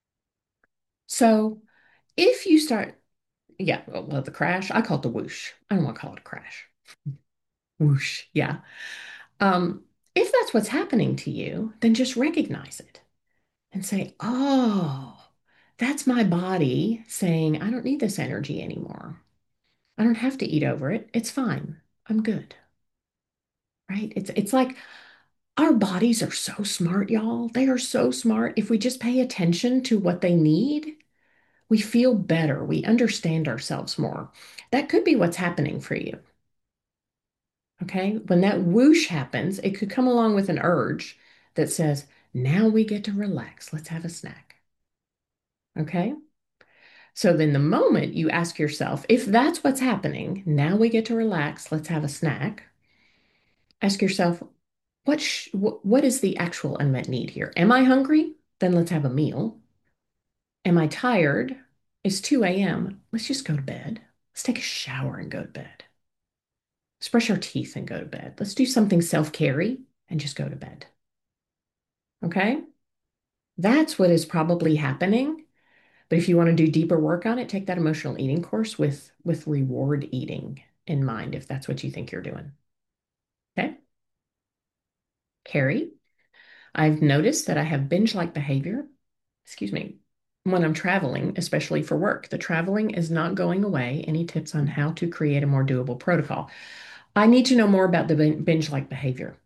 So if you start, yeah, well, well, the crash, I call it the whoosh. I don't want to call it a crash. Whoosh, yeah. Um, if that's what's happening to you, then just recognize it and say, oh, that's my body saying, I don't need this energy anymore. I don't have to eat over it. It's fine. I'm good. Right? It's it's like our bodies are so smart, y'all. They are so smart. If we just pay attention to what they need, we feel better. We understand ourselves more. That could be what's happening for you. Okay? When that whoosh happens, it could come along with an urge that says, now we get to relax. Let's have a snack. Okay? So then the moment you ask yourself, if that's what's happening, now we get to relax. Let's have a snack. Ask yourself, what sh wh- what is the actual unmet need here? Am I hungry? Then let's have a meal. Am I tired? It's two a m. Let's just go to bed. Let's take a shower and go to bed. Let's brush our teeth and go to bed. Let's do something self-carey and just go to bed. Okay? That's what is probably happening. But if you want to do deeper work on it, take that emotional eating course with with reward eating in mind if that's what you think you're doing. Okay? Carrie? I've noticed that I have binge-like behavior, excuse me, when I'm traveling, especially for work. The traveling is not going away. Any tips on how to create a more doable protocol? I need to know more about the binge-like behavior.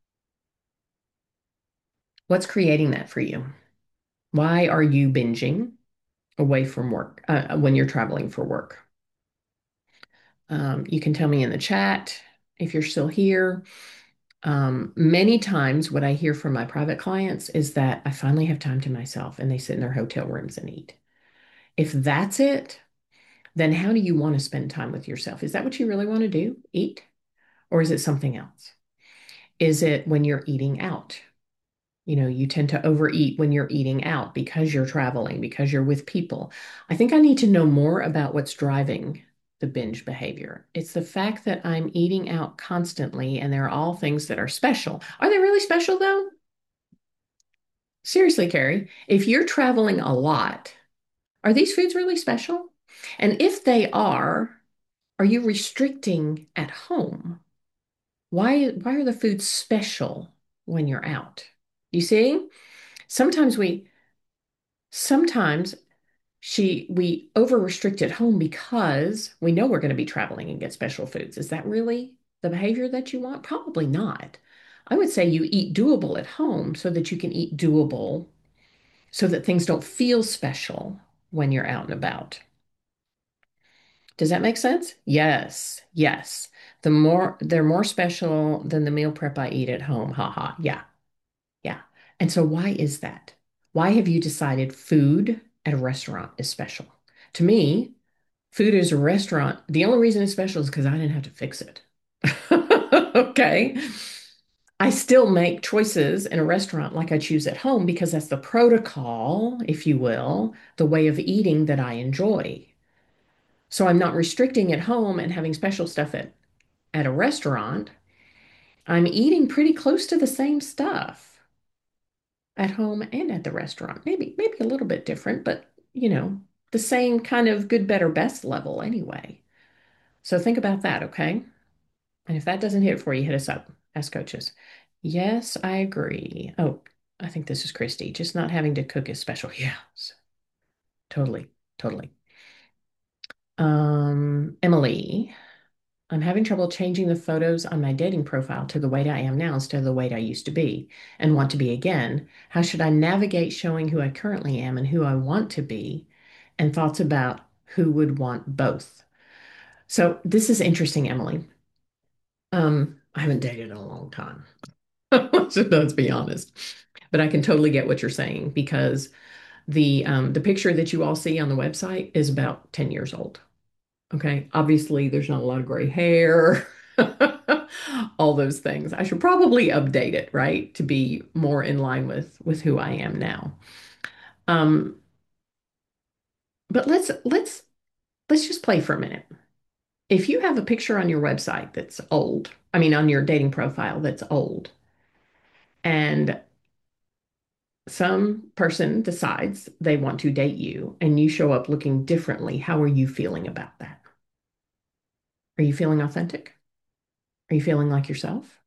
What's creating that for you? Why are you binging away from work uh, when you're traveling for work? Um, you can tell me in the chat if you're still here. Um, many times, what I hear from my private clients is that I finally have time to myself and they sit in their hotel rooms and eat. If that's it, then how do you want to spend time with yourself? Is that what you really want to do? Eat? Or is it something else? Is it when you're eating out? You know, you tend to overeat when you're eating out because you're traveling, because you're with people. I think I need to know more about what's driving the binge behavior. It's the fact that I'm eating out constantly and they're all things that are special. Are they really special though? Seriously, Carrie, if you're traveling a lot, are these foods really special? And if they are, are you restricting at home? Why why are the foods special when you're out? You see? Sometimes we sometimes she we over restrict at home because we know we're going to be traveling and get special foods. Is that really the behavior that you want? Probably not. I would say you eat doable at home so that you can eat doable so that things don't feel special when you're out and about. Does that make sense? Yes, yes. The more they're more special than the meal prep I eat at home. Ha ha. Yeah, yeah. And so why is that? Why have you decided food at a restaurant is special? To me, food is a restaurant. The only reason it's special is because I didn't have to fix it. Okay. I still make choices in a restaurant like I choose at home because that's the protocol, if you will, the way of eating that I enjoy. So I'm not restricting at home and having special stuff at, at a restaurant. I'm eating pretty close to the same stuff at home and at the restaurant. Maybe, maybe a little bit different, but you know, the same kind of good, better, best level anyway. So think about that, okay? And if that doesn't hit for you, hit us up. Ask coaches. Yes, I agree. Oh, I think this is Christy. Just not having to cook is special. Yes, totally, totally. Um, Emily, I'm having trouble changing the photos on my dating profile to the weight I am now instead of the weight I used to be and want to be again. How should I navigate showing who I currently am and who I want to be? And thoughts about who would want both. So this is interesting, Emily. Um, I haven't dated in a long time. Let's let's be honest. But I can totally get what you're saying because the um, the picture that you all see on the website is about ten years old. Okay. Obviously, there's not a lot of gray hair, all those things. I should probably update it, right, to be more in line with with who I am now. Um, but let's let's let's just play for a minute. If you have a picture on your website that's old, I mean on your dating profile that's old, and some person decides they want to date you and you show up looking differently, how are you feeling about that? Are you feeling authentic? Are you feeling like yourself?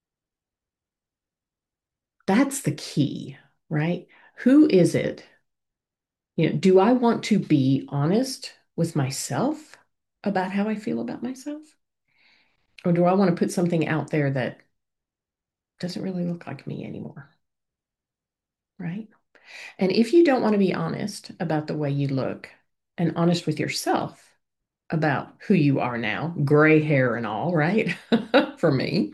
That's the key, right? Who is it? You know, do I want to be honest with myself about how I feel about myself? Or do I want to put something out there that doesn't really look like me anymore, right? And if you don't want to be honest about the way you look and honest with yourself about who you are now, gray hair and all, right? For me,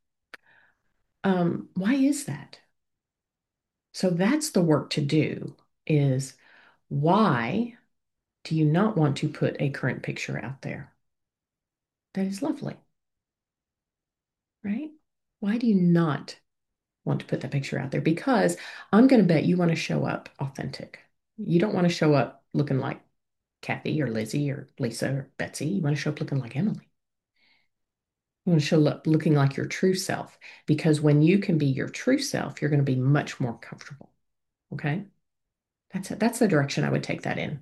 um, why is that? So that's the work to do is why do you not want to put a current picture out there? That is lovely, right? Why do you not want to put that picture out there? Because I'm going to bet you want to show up authentic. You don't want to show up looking like Kathy or Lizzie or Lisa or Betsy. You want to show up looking like Emily. You want to show up looking like your true self because when you can be your true self, you're going to be much more comfortable. Okay? That's it. That's the direction I would take that in.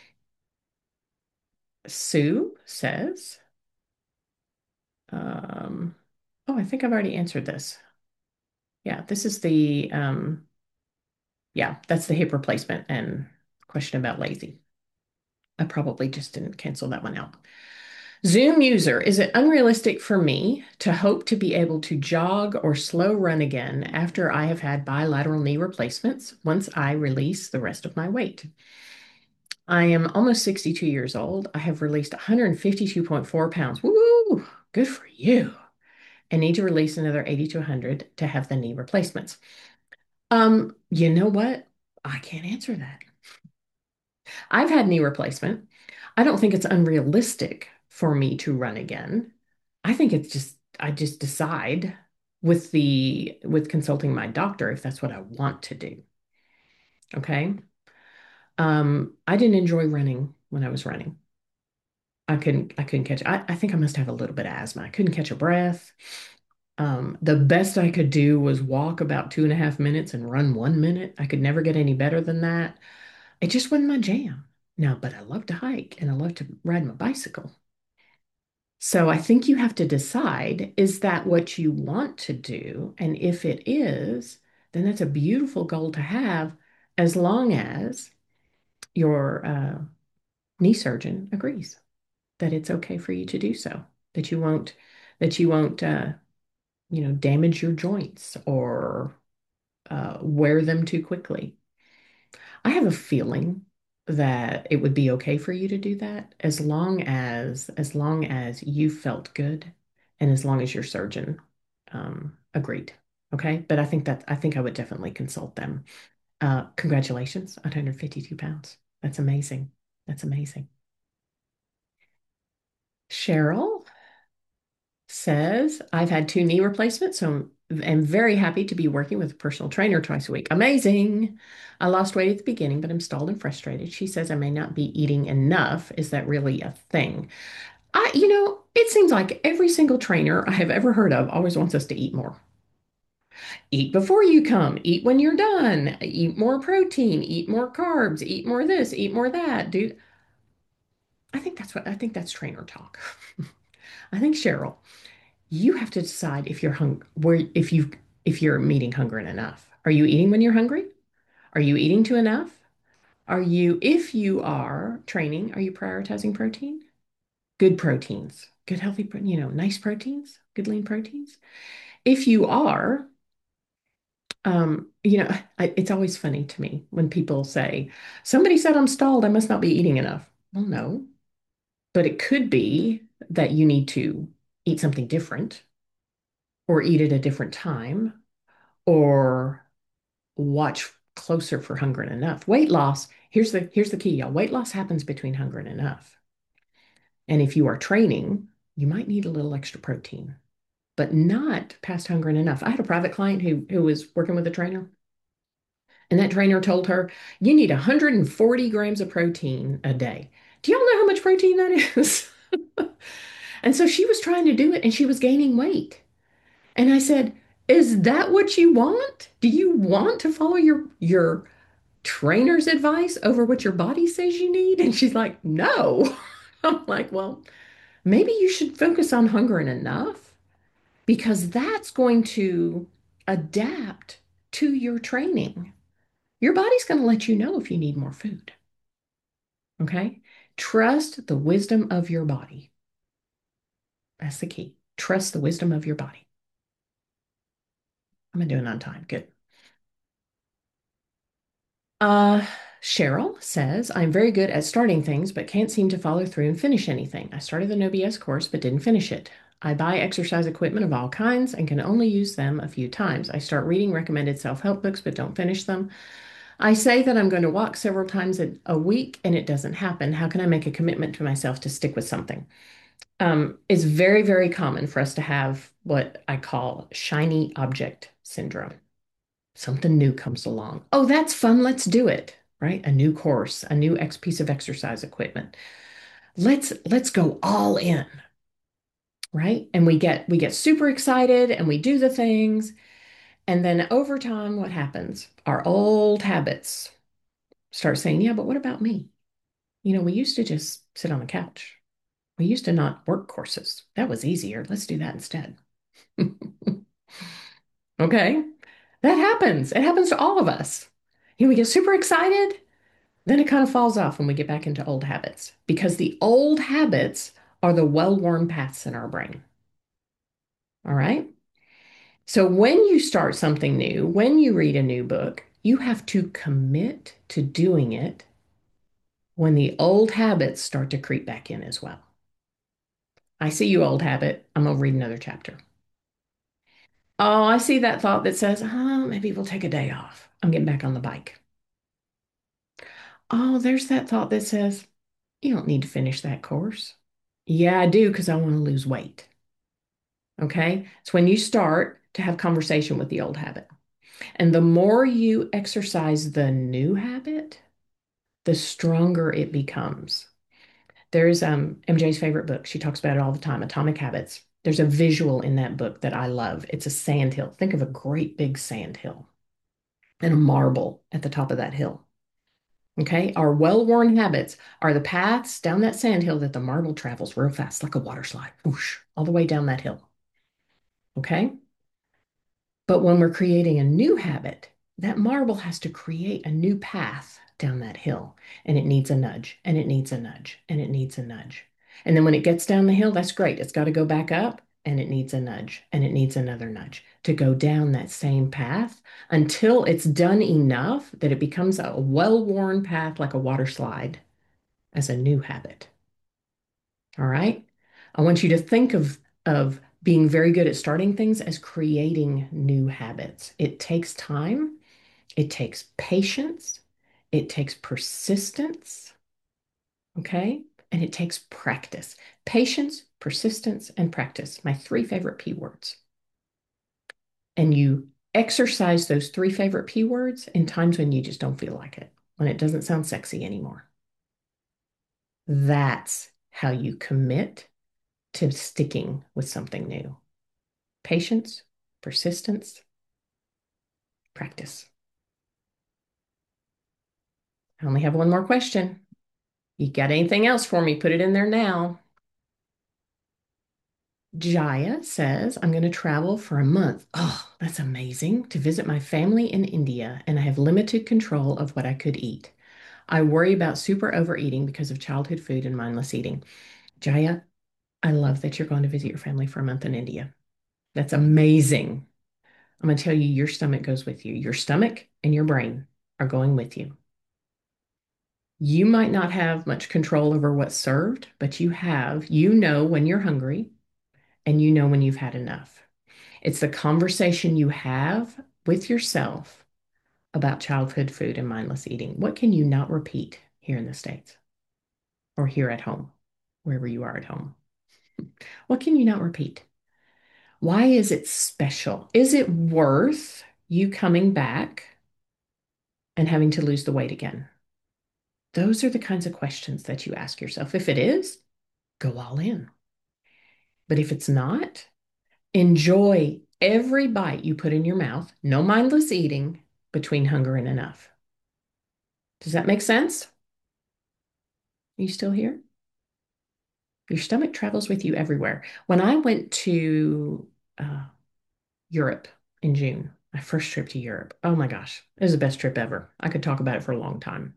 Sue says, um, oh, I think I've already answered this. Yeah, this is the um yeah, that's the hip replacement and question about lazy. I probably just didn't cancel that one out. Zoom user, is it unrealistic for me to hope to be able to jog or slow run again after I have had bilateral knee replacements once I release the rest of my weight? I am almost sixty-two years old. I have released one hundred fifty-two point four pounds. Woo! Good for you. And need to release another eighty to one hundred to have the knee replacements. Um, you know what? I can't answer that. I've had knee replacement. I don't think it's unrealistic for me to run again. I think it's just, I just decide. with the with consulting my doctor if that's what I want to do. Okay. Um, I didn't enjoy running when I was running. I couldn't I couldn't catch I, I think I must have a little bit of asthma. I couldn't catch a breath. Um, the best I could do was walk about two and a half minutes and run one minute. I could never get any better than that. It just wasn't my jam. Now, but I love to hike and I love to ride my bicycle. So I think you have to decide, is that what you want to do? And if it is, then that's a beautiful goal to have as long as your uh, knee surgeon agrees that it's okay for you to do so, that you won't that you won't uh, you know, damage your joints or uh, wear them too quickly. I have a feeling that it would be okay for you to do that as long as as long as you felt good and as long as your surgeon um, agreed. Okay, but I think that I think I would definitely consult them. Uh, congratulations, one hundred fifty-two pounds. That's amazing. That's amazing. Cheryl says, I've had two knee replacements, so I'm very happy to be working with a personal trainer twice a week. Amazing. I lost weight at the beginning, but I'm stalled and frustrated. She says I may not be eating enough. Is that really a thing? I, you know, it seems like every single trainer I have ever heard of always wants us to eat more. Eat before you come, eat when you're done, eat more protein, eat more carbs, eat more this, eat more that. Dude, I think that's what I think that's trainer talk. I think Cheryl, you have to decide if you're hung where if you if you're meeting hunger enough. Are you eating when you're hungry? Are you eating to enough? Are you, if you are training, are you prioritizing protein? Good proteins, good healthy, you know, nice proteins, good lean proteins. If you are, um, you know, I, it's always funny to me when people say, somebody said I'm stalled, I must not be eating enough. Well, no, but it could be that you need to eat something different or eat at a different time or watch closer for hunger and enough. Weight loss, here's the here's the key, y'all. Weight loss happens between hunger and enough. And if you are training, you might need a little extra protein, but not past hunger and enough. I had a private client who who was working with a trainer, and that trainer told her, you need one hundred forty grams of protein a day. Do y'all know how much protein that is? And so she was trying to do it and she was gaining weight. And I said, is that what you want? Do you want to follow your your trainer's advice over what your body says you need? And she's like, no. I'm like, well, maybe you should focus on hunger and enough because that's going to adapt to your training. Your body's going to let you know if you need more food. Okay. Trust the wisdom of your body. That's the key. Trust the wisdom of your body. I'm doing on time. Good. Uh, Cheryl says, I'm very good at starting things, but can't seem to follow through and finish anything. I started the No B S course, but didn't finish it. I buy exercise equipment of all kinds and can only use them a few times. I start reading recommended self-help books, but don't finish them. I say that I'm going to walk several times a, a week and it doesn't happen. How can I make a commitment to myself to stick with something? Um, it's very, very common for us to have what I call shiny object syndrome. Something new comes along. Oh, that's fun. Let's do it. Right? A new course, a new X piece of exercise equipment. Let's let's go all in, right? And we get we get super excited and we do the things. And then over time, what happens? Our old habits start saying, yeah, but what about me? You know, we used to just sit on the couch. We used to not work courses. That was easier. Let's do that instead. Okay. That happens. It happens to all of us. You know, we get super excited. Then it kind of falls off when we get back into old habits because the old habits are the well-worn paths in our brain. All right. So when you start something new, when you read a new book, you have to commit to doing it when the old habits start to creep back in as well. I see you, old habit. I'm going to read another chapter. Oh, I see that thought that says, oh, maybe we'll take a day off. I'm getting back on the bike. Oh, there's that thought that says, you don't need to finish that course. Yeah, I do because I want to lose weight. Okay. So when you start to have conversation with the old habit. And the more you exercise the new habit, the stronger it becomes. There's um, M J's favorite book. She talks about it all the time, Atomic Habits. There's a visual in that book that I love. It's a sand hill. Think of a great big sand hill and a marble at the top of that hill. Okay. Our well-worn habits are the paths down that sand hill that the marble travels real fast, like a water slide, whoosh, all the way down that hill. Okay. But when we're creating a new habit, that marble has to create a new path down that hill. And it needs a nudge, and it needs a nudge, and it needs a nudge. And then when it gets down the hill, that's great. It's got to go back up, and it needs a nudge, and it needs another nudge to go down that same path until it's done enough that it becomes a well-worn path like a water slide as a new habit. All right. I want you to think of, of being very good at starting things as creating new habits. It takes time, it takes patience, it takes persistence, okay? And it takes practice. Patience, persistence, and practice, my three favorite P words. And you exercise those three favorite P words in times when you just don't feel like it, when it doesn't sound sexy anymore. That's how you commit to sticking with something new. Patience, persistence, practice. I only have one more question. You got anything else for me? Put it in there now. Jaya says, I'm going to travel for a month. Oh, that's amazing. To visit my family in India, and I have limited control of what I could eat. I worry about super overeating because of childhood food and mindless eating. Jaya, I love that you're going to visit your family for a month in India. That's amazing. I'm going to tell you, your stomach goes with you. Your stomach and your brain are going with you. You might not have much control over what's served, but you have, you know when you're hungry and you know when you've had enough. It's the conversation you have with yourself about childhood food and mindless eating. What can you not repeat here in the States or here at home, wherever you are at home? What can you not repeat? Why is it special? Is it worth you coming back and having to lose the weight again? Those are the kinds of questions that you ask yourself. If it is, go all in. But if it's not, enjoy every bite you put in your mouth, no mindless eating between hunger and enough. Does that make sense? Are you still here? Your stomach travels with you everywhere. When I went to uh, Europe in June, my first trip to Europe, oh my gosh, it was the best trip ever. I could talk about it for a long time.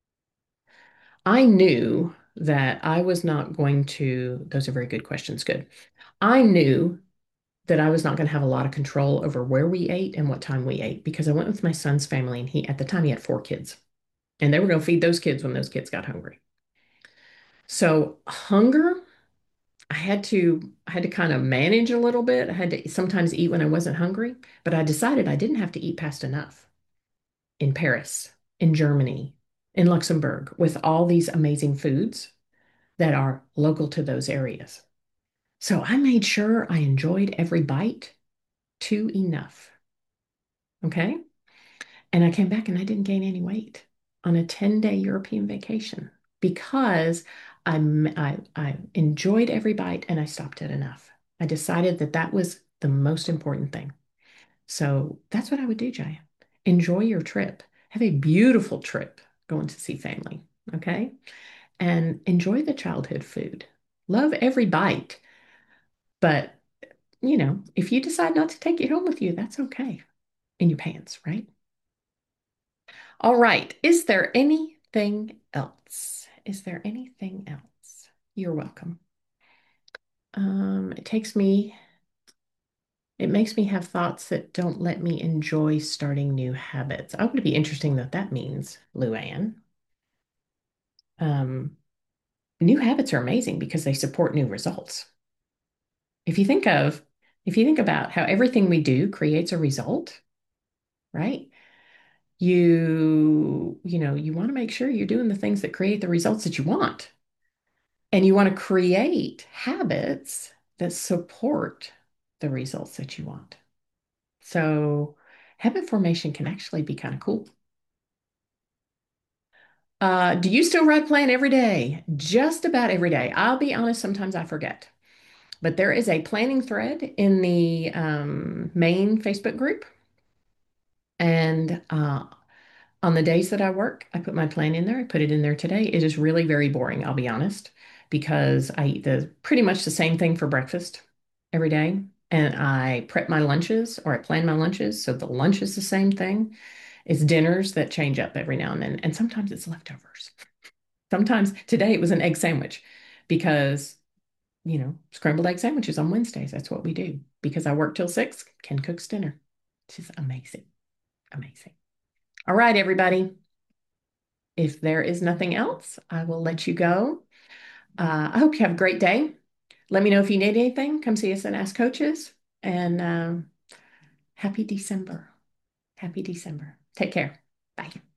I knew that I was not going to, those are very good questions, good. I knew that I was not going to have a lot of control over where we ate and what time we ate because I went with my son's family and he, at the time, he had four kids and they were going to feed those kids when those kids got hungry. So hunger, I had to, I had to kind of manage a little bit. I had to sometimes eat when I wasn't hungry, but I decided I didn't have to eat past enough in Paris, in Germany, in Luxembourg, with all these amazing foods that are local to those areas. So I made sure I enjoyed every bite to enough. Okay. And I came back and I didn't gain any weight on a ten day European vacation because I, I, I enjoyed every bite and I stopped at enough. I decided that that was the most important thing. So that's what I would do, Jaya. Enjoy your trip. Have a beautiful trip going to see family. Okay. And enjoy the childhood food. Love every bite. But, you know, if you decide not to take it home with you, that's okay. In your pants, right? All right. Is there anything else? Is there anything else? You're welcome. Um, it takes me, it makes me have thoughts that don't let me enjoy starting new habits. I would be interesting that that means, Luann. Um, New habits are amazing because they support new results. If you think of, if you think about how everything we do creates a result, right? You, you know, you want to make sure you're doing the things that create the results that you want. And you want to create habits that support the results that you want. So habit formation can actually be kind of cool. Uh, do you still write plan every day? Just about every day. I'll be honest, sometimes I forget. But there is a planning thread in the um, main Facebook group. And uh, on the days that I work, I put my plan in there. I put it in there today. It is really very boring, I'll be honest, because I eat the pretty much the same thing for breakfast every day. And I prep my lunches or I plan my lunches. So the lunch is the same thing. It's dinners that change up every now and then. And sometimes it's leftovers. Sometimes today it was an egg sandwich because, you know, scrambled egg sandwiches on Wednesdays. That's what we do because I work till six. Ken cooks dinner. She's amazing. Amazing. All right, everybody. If there is nothing else, I will let you go. Uh, I hope you have a great day. Let me know if you need anything. Come see us and Ask Coaches. And um, happy December. Happy December. Take care. Bye.